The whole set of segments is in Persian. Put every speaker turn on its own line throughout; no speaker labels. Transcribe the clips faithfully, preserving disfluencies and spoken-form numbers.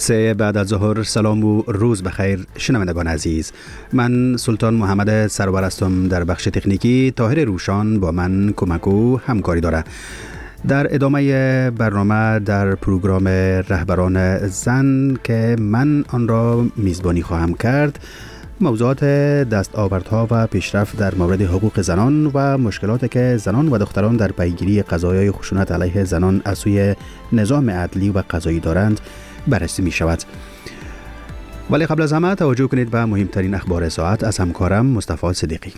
سه بعد از ظهر. سلام و روز بخیر شنوندگان عزیز. من سلطان محمد سرور هستم. در بخش تکنیکی طاهر روشان با من کمک و همکاری داره. در ادامه برنامه در پروگرام رهبران زن که من آن را میزبانی خواهم کرد، موضوعات دستاوردها و پیشرفت در مورد حقوق زنان و مشکلاتی که زنان و دختران در پیگیری قضایای خشونت علیه زنان از سوی نظام عدلی و قضایی دارند بررسی می شود. ولی قبل از همه توجه کنید به مهمترین اخبار ساعت از همکارم مصطفی صدیقی.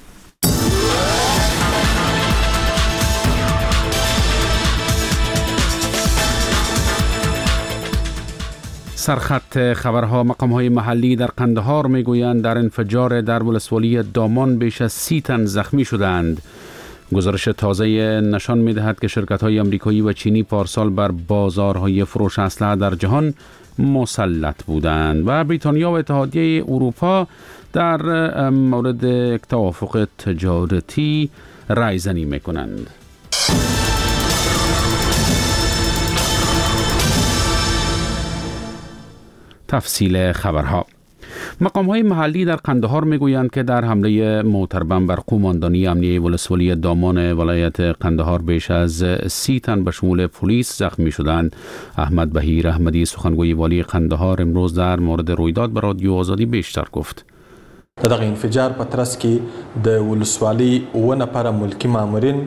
سرخط خبرها. مقام‌های محلی در قندهار میگویند در انفجار در ولسوالی دامان بیش از سی تن زخمی شدند. گزارش تازه نشان می‌دهد که شرکت‌های آمریکایی و چینی پارسال بر بازارهای فروش اسلحه در جهان مسلط بودند و بریتانیا و اتحادیه اروپا در مورد توافق تجارتی رایزنی می‌کنند. تفصیل خبرها. مقام‌های محلی در قندهار میگویند که در حمله موتربم بر قوماندانی امنیه ولسوالی دامان ولایت قندهار بیش از سی تن به شمول پلیس زخمی شدند. احمد بهیر احمدی سخنگوی والی قندهار امروز در مورد رویداد به رادیو آزادی بیشتر گفت.
دغه انفجار په ترڅ کې د ولسوالۍ اوه نفره ملکي مامورین،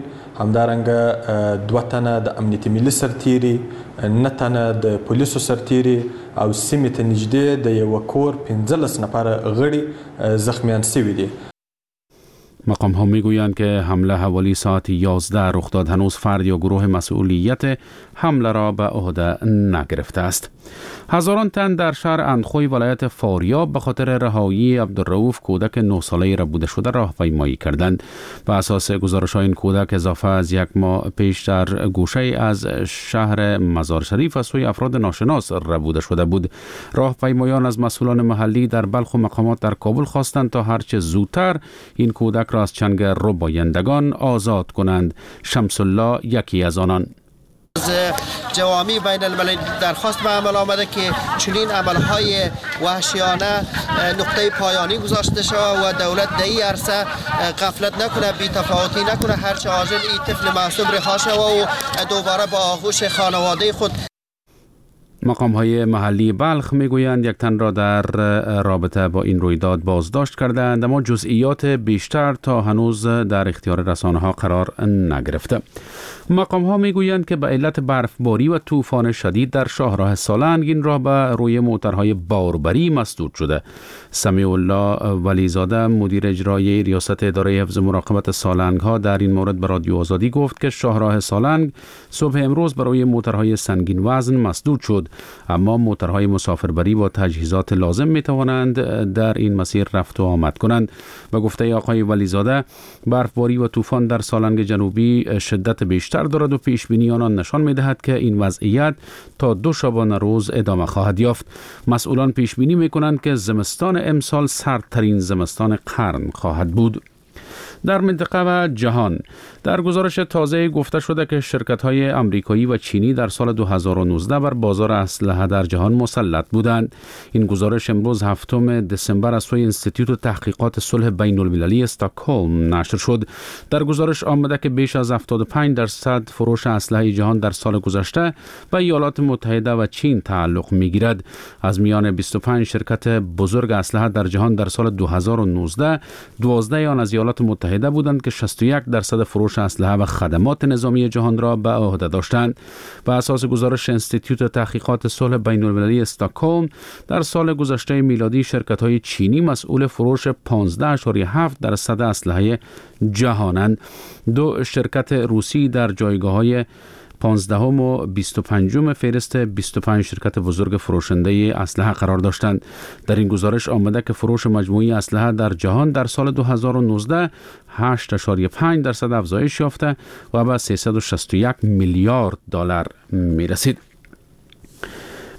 همدارنګه دوه تنه د امنیتي ملي سرتیري، نه تنه د پولیسو سرتیري او سیمې ته نږدې د یوه کور پنځلس نفره غړي زخمیان شوي دي.
مقام ها میگویند که حمله حوالی ساعت یازده رخ داد. هنوز فرد یا گروه مسئولیت حمله را به عهده نگرفته است. هزاران تن در شهر اندخوی ولایت فاریاب به خاطر رهایی عبدالرؤوف کودک نه ساله ربوده شده راهپیمایی کردند. به اساس گزارش این کودک اضافه از یک ماه پیش در گوشه از شهر مزار شریف از سوی افراد ناشناس ربوده شده بود. راهپیمایان از مسئولان محلی در بلخ و مقامات در کابل خواستند تا هرچه زودتر این کودک را از چنگ ربایندگان آزاد کنند. شمس الله یکی از آنان.
از جوامی بین المللی درخواست به عمل آمده که چنین عملهای وحشیانه نقطه پایانی گذاشته شود و دولت در این عرصه غفلت نکنه، بی‌تفاوتی نکنه، هرچه عاجل این طفل معصوم رها شود و دوباره با آغوش خانواده خود.
مقام های محلی بلخ میگویند یک تن را در رابطه با این رویداد بازداشت کردند، اما جزئیات بیشتر تا هنوز در اختیار رسانه ها قرار نگرفته. مقام ها میگویند که به علت برفباری و طوفان شدید در شاهراه سالنگ این راه به روی موترهای باربری مسدود شده. سمیع الله ولیزاده مدیر اجرایی ریاست اداره حفظ مراقبت سالنگ ها در این مورد به رادیو آزادی گفت که شاهراه سالنگ صبح امروز به روی موترهای سنگین وزن مسدود شد، اما موترهای مسافربری با تجهیزات لازم می توانند در این مسیر رفت و آمد کنند. به گفته آقای ولیزاده برفباری و طوفان در سالنگ جنوبی شدت بیشتر دارد و پیش بینی آنان نشان می دهد که این وضعیت تا دو شبانه روز ادامه خواهد یافت. مسئولان پیش بینی می کنند که زمستان امسال سردترین زمستان قرن خواهد بود. در منطقه و جهان در گزارش تازه گفته شده که شرکت‌های آمریکایی و چینی در سال دو هزار و نوزده بر بازار اسلحه در جهان مسلط بودند. این گزارش امروز هفتم دسامبر از سوی انستیتوت تحقیقات صلح بین المللی استکهلم نشر شد. در گزارش آمده که بیش از هفتاد و پنج درصد فروش اسلحه جهان در سال گذشته به ایالات متحده و چین تعلق می‌گیرد. از میان بیست و پنج شرکت بزرگ اسلحه در جهان در سال دو هزار و نوزده، دوازده آن از ایالات متحده بودند که شصت و یک درصد فروش اسلحه و خدمات نظامی جهان را به عهده داشتند. بر اساس گزارش انستیتوت تحقیقات صلح بین المللی استکهلم در سال گذشته میلادی شرکت‌های چینی مسئول فروش پانزده اشاری هفت درصد اسلحه جهانند. دو شرکت روسی در جایگاه‌های پانزدهم و بیست و پنجم فهرست بیست و پنج شرکت بزرگ فروشنده اسلحه قرار داشتند. در این گزارش آمده که فروش مجموعی اسلحه در جهان در سال دو هزار و نوزده هشت اشاری پنج درصد افزایش یافته و به سیصد و شصت و یک میلیارد دلار می رسید.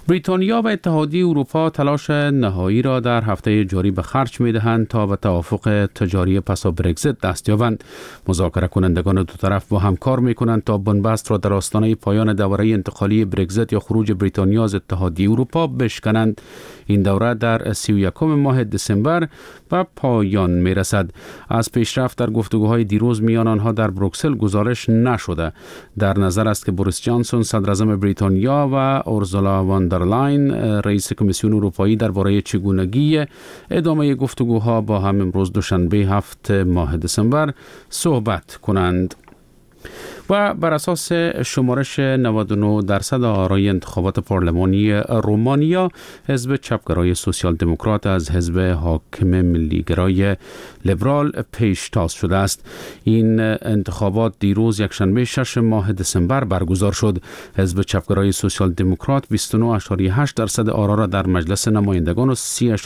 بریتانیا و اتحادیه اروپا تلاش نهایی را در هفته جاری به خرج می‌دهند تا به توافق تجاری پس از برگزیت دست یابند. مذاکره کنندگان دو طرف با هم کار می‌کنند تا بنبست را در آستانه پایان دوره انتقالی برگزیت یا خروج بریتانیا از اتحادیه اروپا بشکنند. این دوره در سی و یکم ماه دسامبر به پایان می‌رسد. از پیشرفت در گفتگوهای دیروز میان آنها در بروکسل گزارش نشده. در نظر است که بوریس جانسون صدر اعظم بریتانیا و اورسولا وان در لاین رئیس کمیسیون اروپایی درباره چگونگی ادامه گفتگوها با هم امروز دوشنبه هفت ماه دسامبر صحبت کنند. و بر اساس شمارش نود و نه درصد آرای انتخابات پارلمانی رومانیا، حزب چپگرای سوسیال دموکرات از حزب حاکم ملیگرای لیبرال پیشتاز شده است. این انتخابات دیروز یکشنبه شش ماه دسامبر برگزار شد. حزب چپگرای سوسیال دموکرات بیست و نه ممیز هشت درصد آرا را در مجلس نمایندگان و سی